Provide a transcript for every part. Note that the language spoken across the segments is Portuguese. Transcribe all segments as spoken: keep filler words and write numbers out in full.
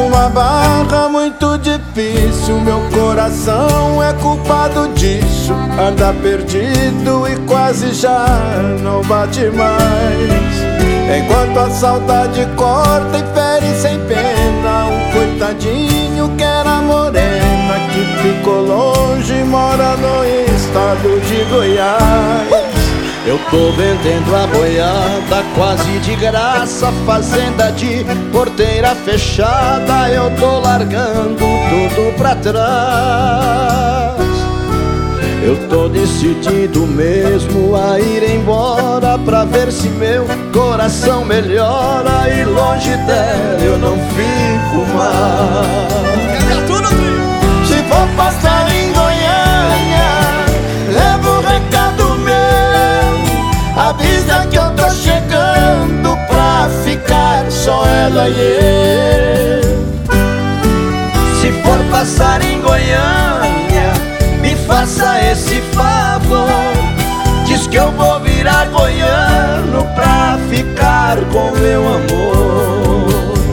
uma barra muito difícil. Meu coração é culpado disso. Anda perdido e quase já não bate mais. Enquanto a saudade corta e fere sem pena um coitadinho que era morena, que ficou longe e mora no estado de Goiás. Eu tô vendendo a boiada quase de graça, fazenda de porteira fechada. Eu tô largando tudo pra trás. Eu tô decidido mesmo a ir embora, pra ver se meu coração melhora. E longe dela eu não fico mais. Se for passar em Goiânia, leva um recado meu. Avisa que eu tô chegando pra ficar só ela e eu. Se for passar em Goiânia, me faça esse favor. Diz que eu vou virar goiano pra ficar com meu amor.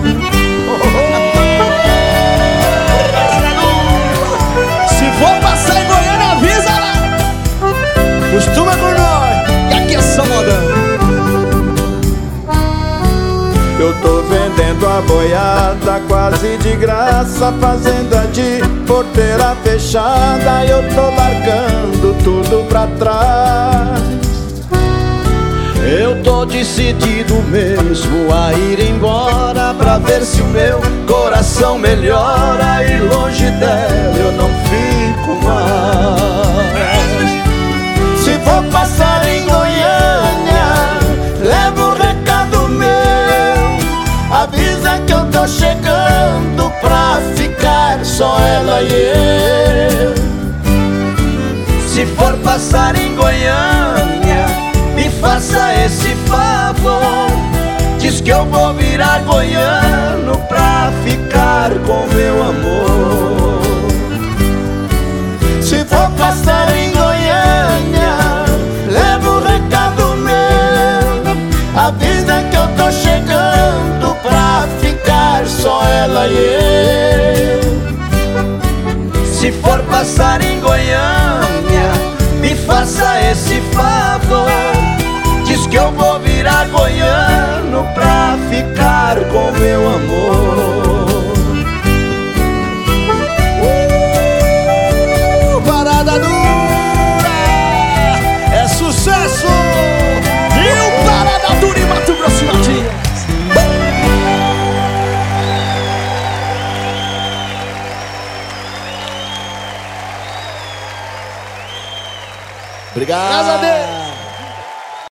Se for passar em Goiânia, avisa lá. Costuma com nós, e aqui é só modão. Eu tô vendendo a boiada quase de graça, fazenda de porteira fechada. Eu tô largando tudo pra trás. Eu tô decidido mesmo a ir embora, pra ver se o meu coração melhora. E longe dela eu não fico mais. Se for passar em Goiânia, leva um recado meu. Avisa que eu tô chegando pra ficar só ela e eu. Se for passar em Goiânia, me faça esse favor. Diz que eu vou virar goiano pra ficar com meu amor. Se for passar em Goiânia, leva um recado meu. Avisa que eu tô chegando pra ficar só ela e eu. Se for passar em Goiânia, me faça esse favor. Diz que eu vou virar goiano pra ficar com meu amor. Uh, parada dura é sucesso. E o Parada Dura em Mato Grosso e Matias. Obrigado. Graças a Deus.